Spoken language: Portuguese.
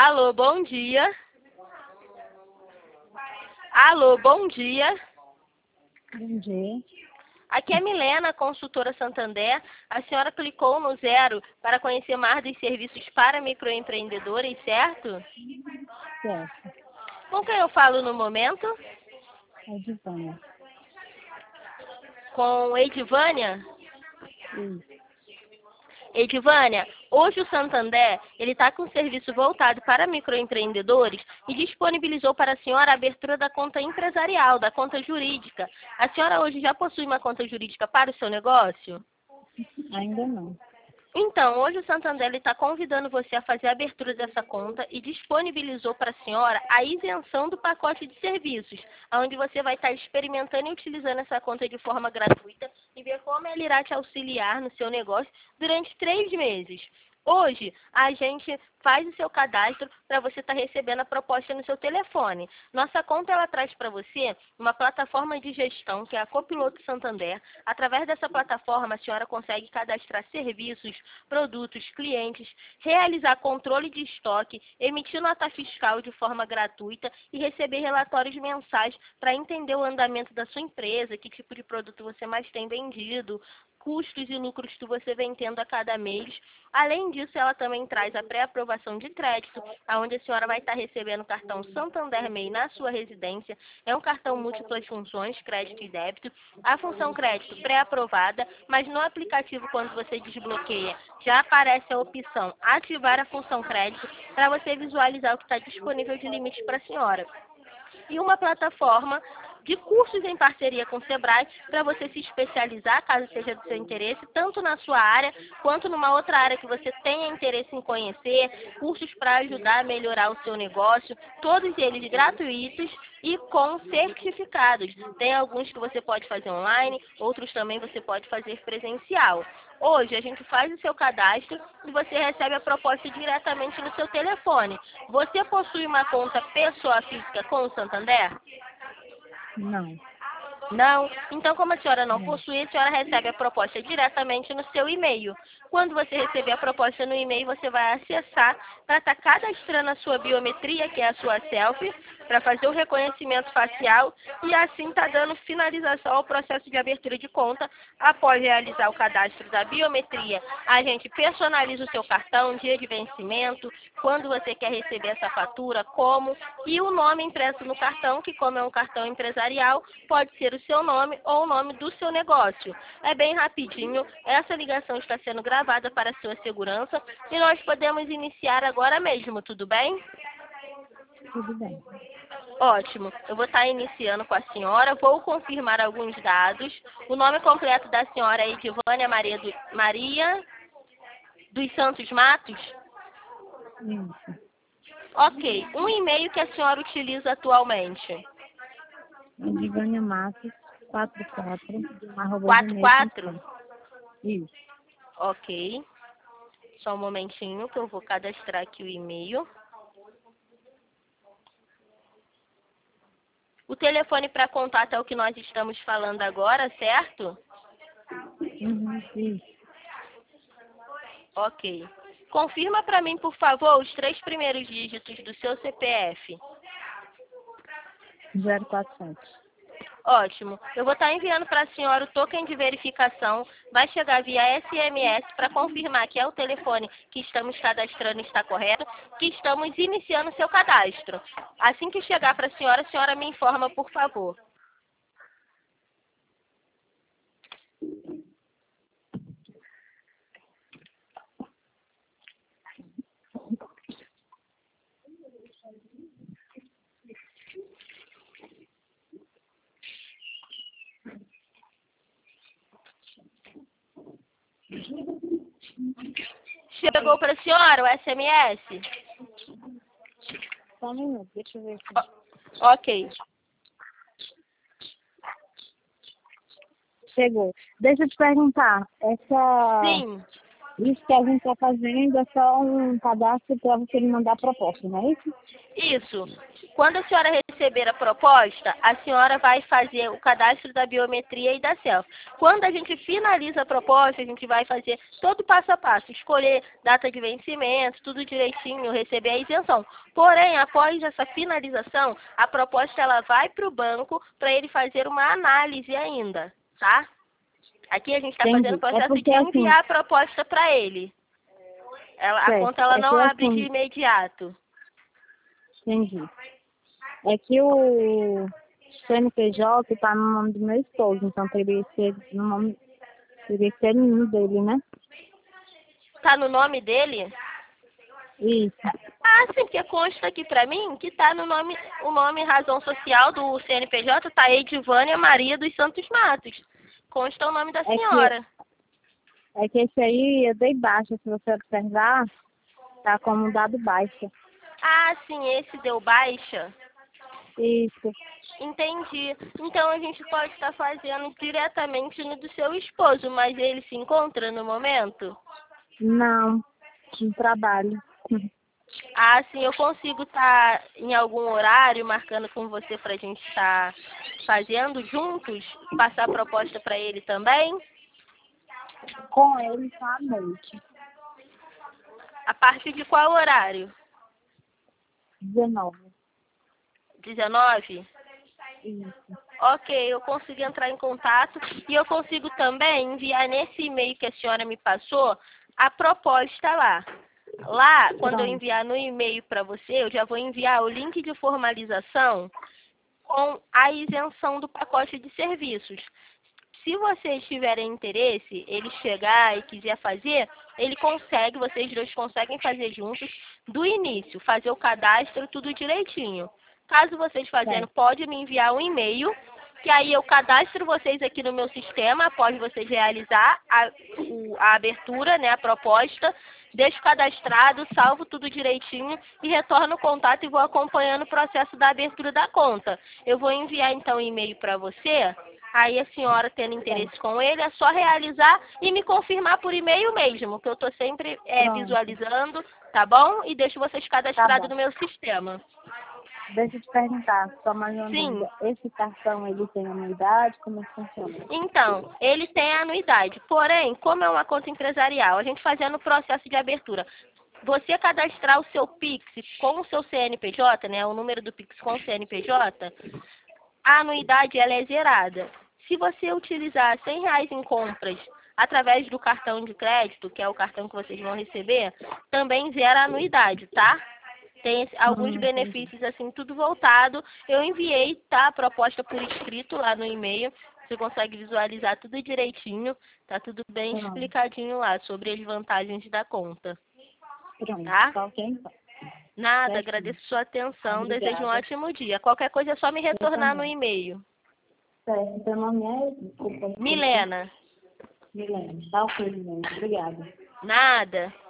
Alô, bom dia. Alô, bom dia. Bom dia. Aqui é Milena, consultora Santander. A senhora clicou no 0 para conhecer mais dos serviços para microempreendedores, certo? Certo. Com quem eu falo no momento? É Divânia. Com Edivânia? Isso. Edivânia, hoje o Santander ele está com um serviço voltado para microempreendedores e disponibilizou para a senhora a abertura da conta empresarial, da conta jurídica. A senhora hoje já possui uma conta jurídica para o seu negócio? Ainda não. Então, hoje o Santander está convidando você a fazer a abertura dessa conta e disponibilizou para a senhora a isenção do pacote de serviços, onde você vai estar experimentando e utilizando essa conta de forma gratuita e ver como ela irá te auxiliar no seu negócio durante 3 meses. Hoje, a gente faz o seu cadastro para você estar recebendo a proposta no seu telefone. Nossa conta, ela traz para você uma plataforma de gestão, que é a Copiloto Santander. Através dessa plataforma, a senhora consegue cadastrar serviços, produtos, clientes, realizar controle de estoque, emitir nota fiscal de forma gratuita e receber relatórios mensais para entender o andamento da sua empresa, que tipo de produto você mais tem vendido, custos e lucros que você vem tendo a cada mês. Além disso, ela também traz a pré-aprovação de crédito, onde a senhora vai estar recebendo o cartão Santander MEI na sua residência. É um cartão múltiplas funções, crédito e débito. A função crédito pré-aprovada, mas no aplicativo, quando você desbloqueia, já aparece a opção ativar a função crédito para você visualizar o que está disponível de limite para a senhora. E uma plataforma de cursos em parceria com o Sebrae para você se especializar, caso seja do seu interesse, tanto na sua área quanto numa outra área que você tenha interesse em conhecer, cursos para ajudar a melhorar o seu negócio, todos eles gratuitos e com certificados. Tem alguns que você pode fazer online, outros também você pode fazer presencial. Hoje a gente faz o seu cadastro e você recebe a proposta diretamente no seu telefone. Você possui uma conta pessoa física com o Santander? Não. Não? Então, como a senhora não Não. possui, a senhora recebe a proposta diretamente no seu e-mail. Quando você receber a proposta no e-mail, você vai acessar para estar cadastrando a sua biometria, que é a sua selfie, para fazer o reconhecimento facial e assim está dando finalização ao processo de abertura de conta. Após realizar o cadastro da biometria, a gente personaliza o seu cartão, dia de vencimento, quando você quer receber essa fatura, como, e o nome impresso no cartão, que como é um cartão empresarial, pode ser o seu nome ou o nome do seu negócio. É bem rapidinho, essa ligação está sendo gravada para a sua segurança e nós podemos iniciar agora mesmo, tudo bem? Tudo bem. Ótimo, eu vou estar iniciando com a senhora, vou confirmar alguns dados. O nome completo da senhora é Edivânia Maria dos Santos Matos? Isso. Ok, um e-mail que a senhora utiliza atualmente? É Divânia Matos, 44, Quatro quatro? @gmail.com. Isso. Ok, só um momentinho que eu vou cadastrar aqui o e-mail. O telefone para contato é o que nós estamos falando agora, certo? Isso. Ok. Confirma para mim, por favor, os 3 primeiros dígitos do seu CPF. 047. Ótimo. Eu vou estar enviando para a senhora o token de verificação. Vai chegar via SMS para confirmar que é o telefone que estamos cadastrando está correto, que estamos iniciando o seu cadastro. Assim que chegar para a senhora me informa, por favor. Chegou para a senhora o SMS? Só um minuto, deixa eu ver aqui. Ok. Chegou. Deixa eu te perguntar, essa Sim. Isso que a gente está fazendo é só um cadastro para você me mandar a proposta, não é isso? Isso. Quando a senhora receber a proposta, a senhora vai fazer o cadastro da biometria e da selfie. Quando a gente finaliza a proposta, a gente vai fazer todo o passo a passo, escolher data de vencimento, tudo direitinho, receber a isenção. Porém, após essa finalização, a proposta ela vai para o banco para ele fazer uma análise ainda, tá? Aqui a gente está fazendo o Entendi. É processo porque de assim, enviar a proposta para ele. A certo, conta ela é não que abre de assim, imediato. entendi. É que o CNPJ está no nome do meu esposo, então teria que ser no nome, teria que ser no dele, né? Tá no nome dele? Isso. Ah, sim, porque consta aqui pra mim que tá no nome, o nome e razão social do CNPJ tá Edivânia Maria dos Santos Matos. Consta o nome da É que, senhora. é que esse aí eu dei baixa, se você observar, tá como dado baixa. Ah, sim, esse deu baixa. Isso. Entendi. Então a gente pode estar fazendo diretamente no do seu esposo, mas ele se encontra no momento? Não, no trabalho. Ah, sim, eu consigo estar em algum horário marcando com você pra gente estar fazendo juntos, passar a proposta para ele também? Com ele tá à noite. A partir de qual horário? 19. 19? Isso. Ok, eu consigo entrar em contato e eu consigo também enviar nesse e-mail que a senhora me passou a proposta lá. Lá, quando eu Pronto. enviar no e-mail para você, eu já vou enviar o link de formalização com a isenção do pacote de serviços. Se vocês tiverem interesse, ele chegar e quiser fazer, ele consegue, vocês dois conseguem fazer juntos do início, fazer o cadastro tudo direitinho. Caso vocês fazendo, Certo. pode me enviar um e-mail, que aí eu cadastro vocês aqui no meu sistema, após vocês realizar a abertura, né, a proposta, deixo cadastrado, salvo tudo direitinho e retorno o contato e vou acompanhando o processo da abertura da conta. Eu vou enviar então um e-mail para você. Aí a senhora tendo interesse com ele, é só realizar e me confirmar por e-mail mesmo, que eu estou sempre Pronto. visualizando, tá bom? E deixo vocês Tá cadastrados bom. no meu sistema. Deixa eu te perguntar, só mais uma Sim, dúvida. Esse cartão, ele tem anuidade? Como é que funciona? então, ele tem a anuidade. Porém, como é uma conta empresarial, a gente fazendo o processo de abertura, você cadastrar o seu Pix com o seu CNPJ, né, o número do Pix com o CNPJ, a anuidade ela é zerada. Se você utilizar R$ 100 em compras através do cartão de crédito, que é o cartão que vocês vão receber, também zera a anuidade, tá? Tem alguns Entendi. benefícios assim, tudo voltado. Eu enviei, tá, a proposta por escrito lá no e-mail. Você consegue visualizar tudo direitinho, tá tudo bem Pronto. explicadinho lá sobre as vantagens da conta, Pronto. tá? Tá ok, então. Nada, Certinho. agradeço sua atenção, desejo um Obrigada. ótimo dia. Qualquer coisa é só me Eu retornar no também. e-mail. Certo. Seu nome é? Desculpa, esqueci. Milena, Milene. Tá ok, Milene. Obrigada. nada.